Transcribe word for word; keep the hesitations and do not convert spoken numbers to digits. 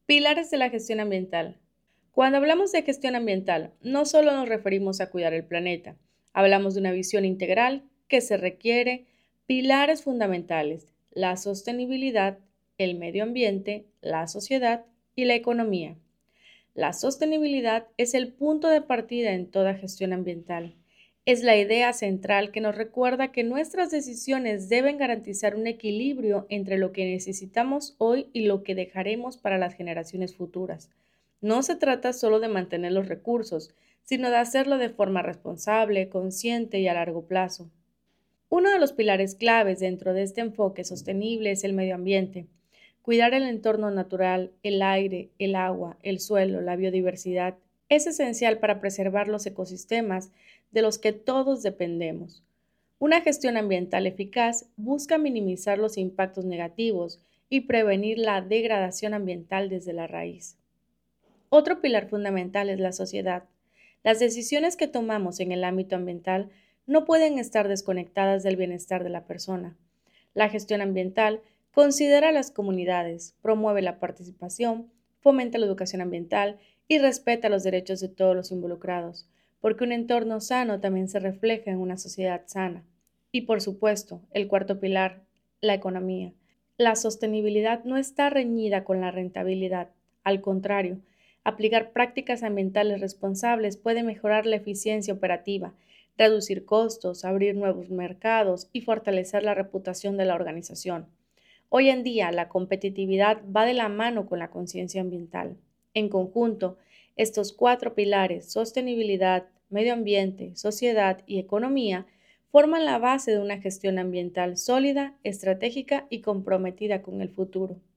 Pilares de la gestión ambiental. Cuando hablamos de gestión ambiental, no solo nos referimos a cuidar el planeta, hablamos de una visión integral que se requiere pilares fundamentales: la sostenibilidad, el medio ambiente, la sociedad y la economía. La sostenibilidad es el punto de partida en toda gestión ambiental. Es la idea central que nos recuerda que nuestras decisiones deben garantizar un equilibrio entre lo que necesitamos hoy y lo que dejaremos para las generaciones futuras. No se trata solo de mantener los recursos, sino de hacerlo de forma responsable, consciente y a largo plazo. Uno de los pilares claves dentro de este enfoque sostenible es el medio ambiente. Cuidar el entorno natural, el aire, el agua, el suelo, la biodiversidad, es esencial para preservar los ecosistemas de los que todos dependemos. Una gestión ambiental eficaz busca minimizar los impactos negativos y prevenir la degradación ambiental desde la raíz. Otro pilar fundamental es la sociedad. Las decisiones que tomamos en el ámbito ambiental no pueden estar desconectadas del bienestar de la persona. La gestión ambiental considera a las comunidades, promueve la participación, fomenta la educación ambiental y respeta los derechos de todos los involucrados, porque un entorno sano también se refleja en una sociedad sana. Y por supuesto, el cuarto pilar, la economía. La sostenibilidad no está reñida con la rentabilidad, al contrario, aplicar prácticas ambientales responsables puede mejorar la eficiencia operativa, reducir costos, abrir nuevos mercados y fortalecer la reputación de la organización. Hoy en día, la competitividad va de la mano con la conciencia ambiental. En conjunto, estos cuatro pilares, sostenibilidad, medio ambiente, sociedad y economía, forman la base de una gestión ambiental sólida, estratégica y comprometida con el futuro.